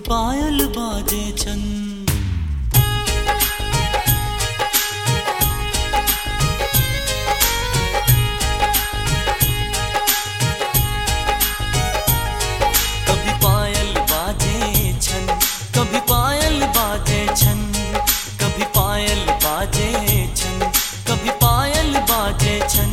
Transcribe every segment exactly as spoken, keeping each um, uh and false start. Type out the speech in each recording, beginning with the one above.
पायल बाजे छन। कभी पायल बाजे छन, कभी पायल बाजे छन, कभी पायल बाजे छन, कभी पायल बाजे छन।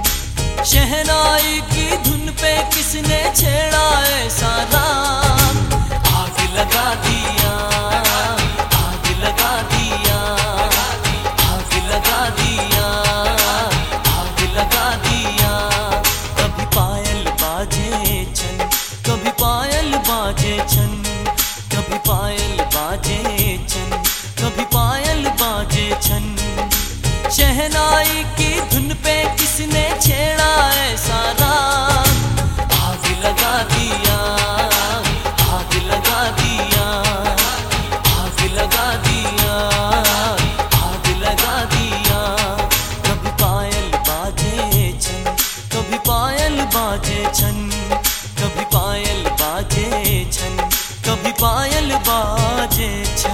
शहनाई की धुन पे किसने छेड़ा ऐसा राग, आग लगा दिया, आग लगा दिया, आग लगा दिया, आग लगा दिया। कभी पायल बाजे छन, कभी पायल बाजे छन, कभी पायल बाजे छन, कभी पायल बाजे छन। शहनाई की धुन पे किसने छेड़ा ऐसा राग, आग लगा दिया, आग लगा दिया, आग लगा दिया, आग लगा दिया। कभी पायल बाजे छन, कभी पायल बाजे छन, कभी पायल बाजे छन, कभी पायल बाजे छन।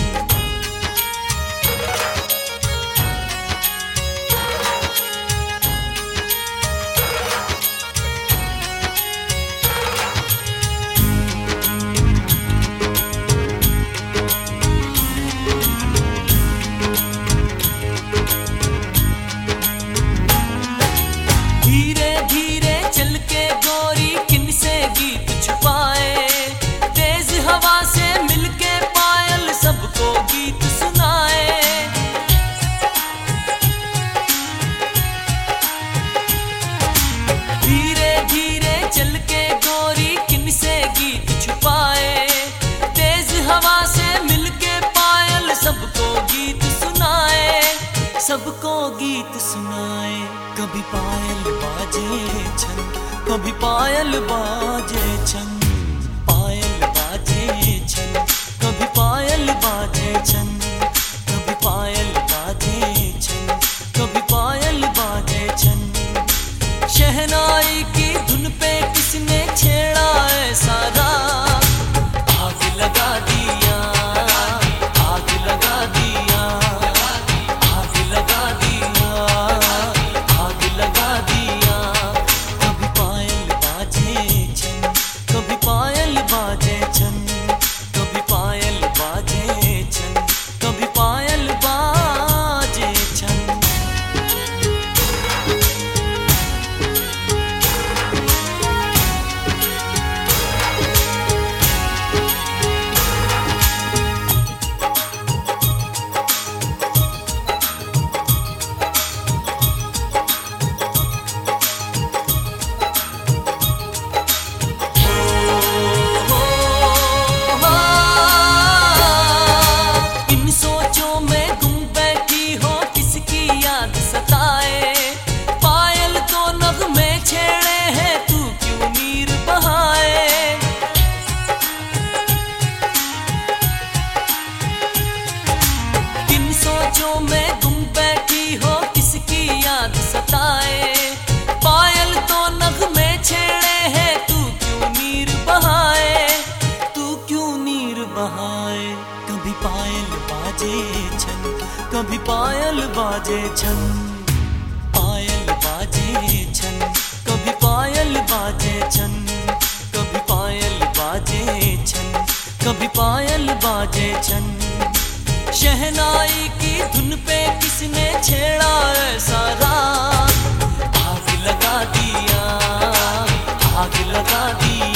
धीरे धीरे चल के गोरी किनसे गीत छुपाए, तेज हवा से मिलके पायल सबको गीत सुनाए। धीरे धीरे चल के गोरी किनसे गीत छुपाए, तेज हवा से मिलके पायल सबको गीत सुनाए, सबको गीत सुनाए। कभी पायल बाजे छन, कभी पायल बाजे छन, पायल बाजे छन, कभी पायल बाजे छन, कभी पायल बाजे छन, कभी पायल बाजे छन। शहनाई की धुन पे किसने छेड़ा ऐसा राग, आग लगा दिया, आग लगा दिया, आग लगा दिया, आग लगा दिया। कभी पायल बाजे छन, कभी पायल बाजे छन, कभी पायल बाजे छन, कभी पायल बाजे छन। इन सोचों में गुम बैठी हो किसकी याद सताए, पायल तो नगमे छेड़े हैं तू क्यों नीर बहाए। इन सोचों में गुम बैठी हो किसकी याद सताए, पायल तो नगमे छेड़े हैं तू क्यों नीर बहाए, तू क्यों नीर बहाए। कभी पायल बाजे छन, कभी पायल बाजे छन, पायल बाजे छन, कभी पायल बाजे छन, कभी पायल बाजे छन, कभी पायल बाजे छन। शहनाई की धुन पे किसने छेड़ा ऐसा राग, आग लगा दिया, आग लगा दिया।